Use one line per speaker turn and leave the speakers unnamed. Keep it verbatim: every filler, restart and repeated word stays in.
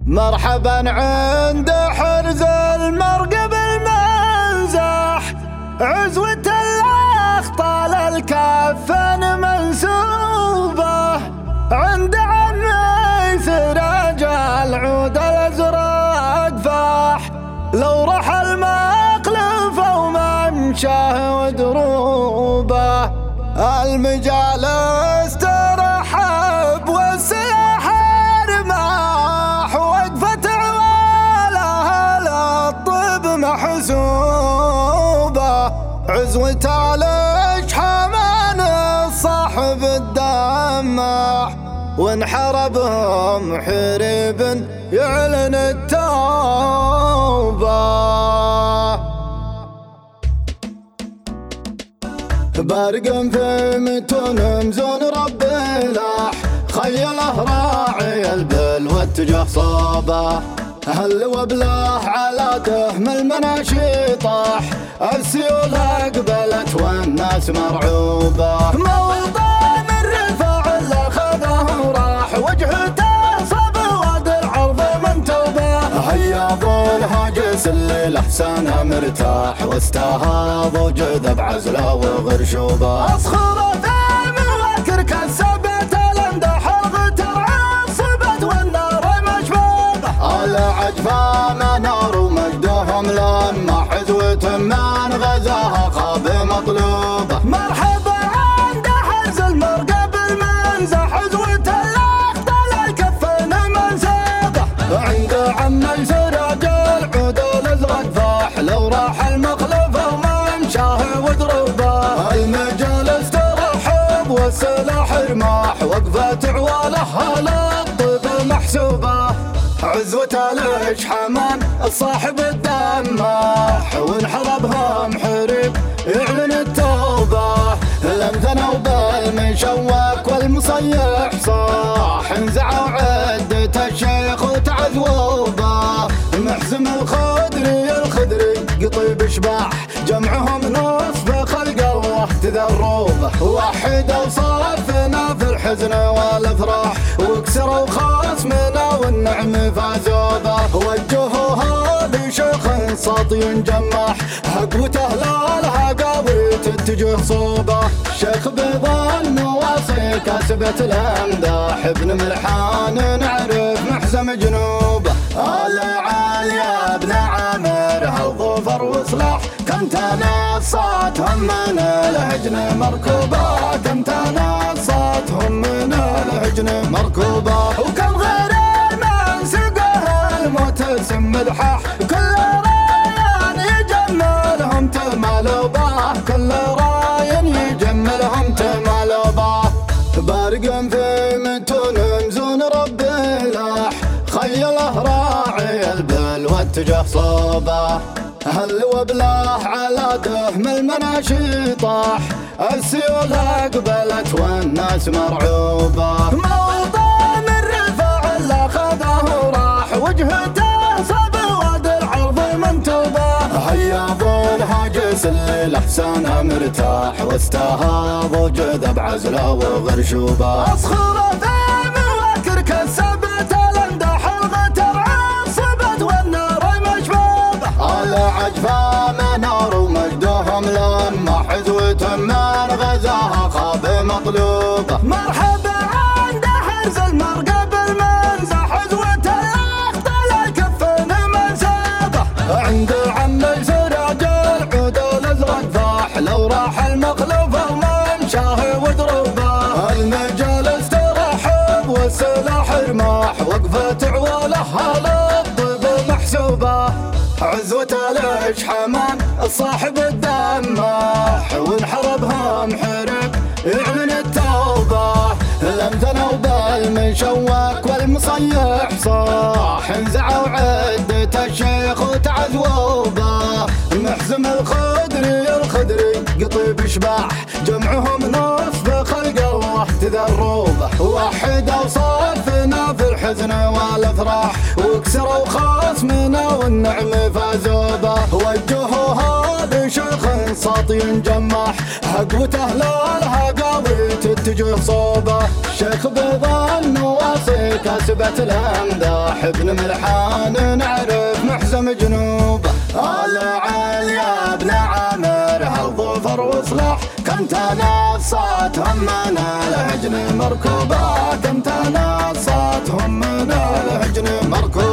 مرحبا عند حرز المرقب المنزح، عزوة الأخطال الكفن منسوبة، عند عمي سراج العود الأزرق فاح، لو رحل مقلفه وممشاه ودروبه، المجالس ترحب والسلاح رماح، وقفة عواله للطب محسوبة، عزوة الاشحامان الصاحب الدماح، وانحربهم حريب يعلن التوبة. برق في متون مزون رب لاح، خيله راعي البل واتجه صوبه، هل وبلاه على دهم المناشي طاح، السيول اقبلت والناس مرعوبه، موطن الرفاع اللي خذه وراح، وجهته صب واد العرض منتوبه، هياضوا الهاجس اللي لحسانه مرتاح، واستهاضوا جذب عزله وغرشوبه، اصخره ثام وكر كسبت الامدح، الغتر عصبت والنار مشبوبه، العجفه منار ومجدهم لما حزوة من غزاها خاب مطلوبه، مرحبا عند حرز المرقب المنزح، عزوة الاخطل الكفن منسوبه، عند عمي سراج العود الازرق فاح، لو راح المخلفه وممشاه ودروبه، المجالس ترحب والسلاح رماح، وقفة عوالها للطب محسوبه، عزوة الاشحامان الصاحب الدماح، وانحربهم حريب يعلن التوبة، لم ثنوا بالمشوك والمصيح صاح، انزعوا عدة الشيخ وتعذوبه، محزم الخدري الخدري قطيب اشباح، جمعهم نصف خلق الله تذروبه، وحدوا صفنا في الحزن والافراح، وكسروا خصمنا والنعم فازوا به، وجهوها بشيخ ساطي جماح، حقوته للعقاوي تتجه صوبه، شيخ بظل مواصي كسبت الامداح، ابن ملحان نعرف محزم جنوبه، العالية ابن عامر هالظفر وصلاح، كنت نصاتهم من الهجن مركوبه، كنت نصاتهم من الهجن مركوبه، وكم غير من سقه الموت سم الحاح، كل راين يجملهم تمالوا به، كل راين يجملهم تمالوا به، بارق في متون مزون رب لاح، خيله راعي البل واتجه صوبه، هل وبلاه على دهم المناشي طاح، السيول اقبلت والناس مرعوبه، موطن الرفاع اللي خذه وراح، وجهته صب واد العرض منتوبه، هياضوا الهاجس اللي لحسانه مرتاح، واستهاضوا جذب عزله وغرشوبه، اصخره ثام وكر كسبت الامدح، الغتر عصبت والنار مشبوبه، العجفه منار ومجدهم لما حزوة من غزاها خاب مطلوبه، مرحبا عند حرز المرقب المنزح، عزوة الاخطل الكفن منسوبه، عند عمي سراج العود الازرق فاح، لو راح المخلفه وممشاه ودروبه، المجالس ترحب والسلاح رماح، وقفة عوالها للطب محسوبه، عزوة الاشحامان الصاحب الدماح، وانحربهم حرب يعلن التوبة، لم ثنوا بالمشوك والمصيح صاح، انزعوا عدة الشيخ وتعذوبه، محزم الخدري الخدري قطيب اشباح، جمعهم نصف خلق الله تذروبه، وحدوا صفنا في الحزن الحزن والافراح، وكسروا خصمنا والنعم فازوا به. وجهوا هذا شيخ ساطي جماح، هقوته للهقاوي تتجه صوبه. شيخ بيض النواصي كسبت الامداح، ابن ملحان نعرف محزم جنوبه. العليا ابن عامر هالظفر وصلاح، كنت نصاتهم من الهجن مركوبه، كنت نصاتهم من الهجن مركوبه.